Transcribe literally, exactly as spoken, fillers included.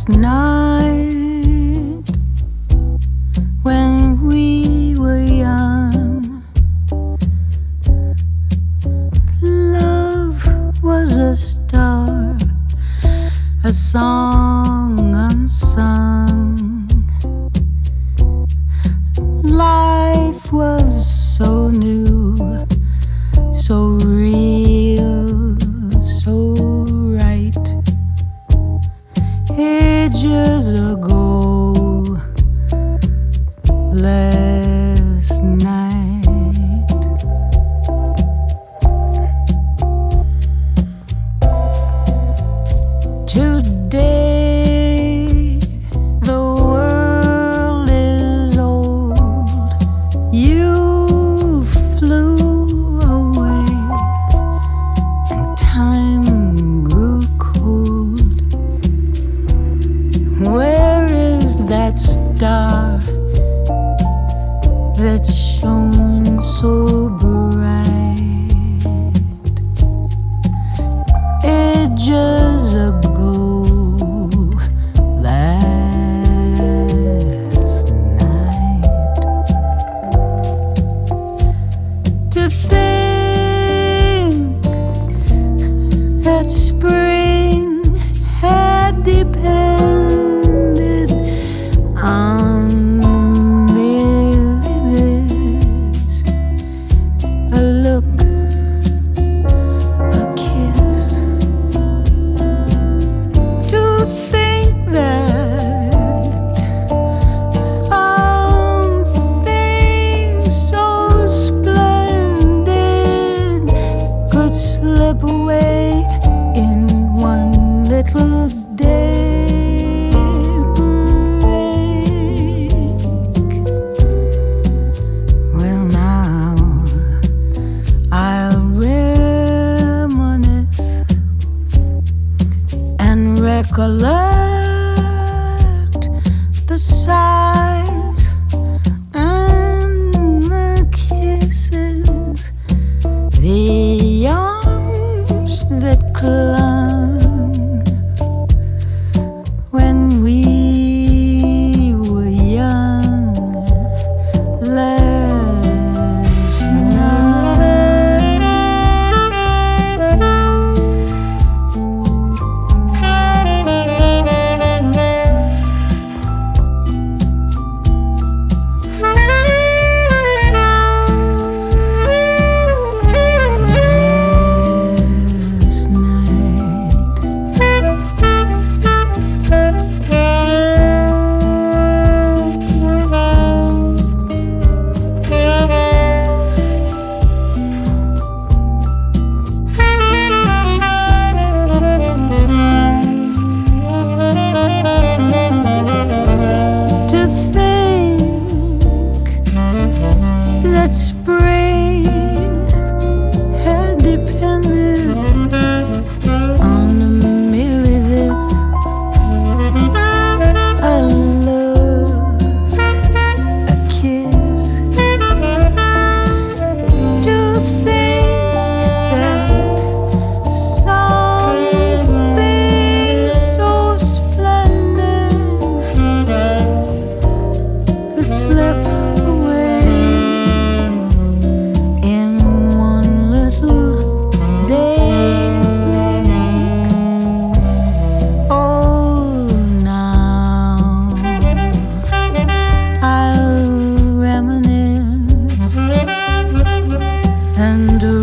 last night when we were young. Love was a star, a song unsung. Life was so new, so real, so right. Ages ago, last night. Today, the world is old. You flew away, and time grew cold. Where is that star that shone so bright ages ago, last night? To think that spring had depended on merely this, a look, a kiss. To think that something so splendid could slip away in one little daybreak. Well, now I'll reminisce and recollect the sighs and the kisses, the arms that clung when we were young last to think that spring had depended on merely this, a look, a kiss. To think that something so splendid could slip away in one little daybreak. Oh, now I'll reminisce and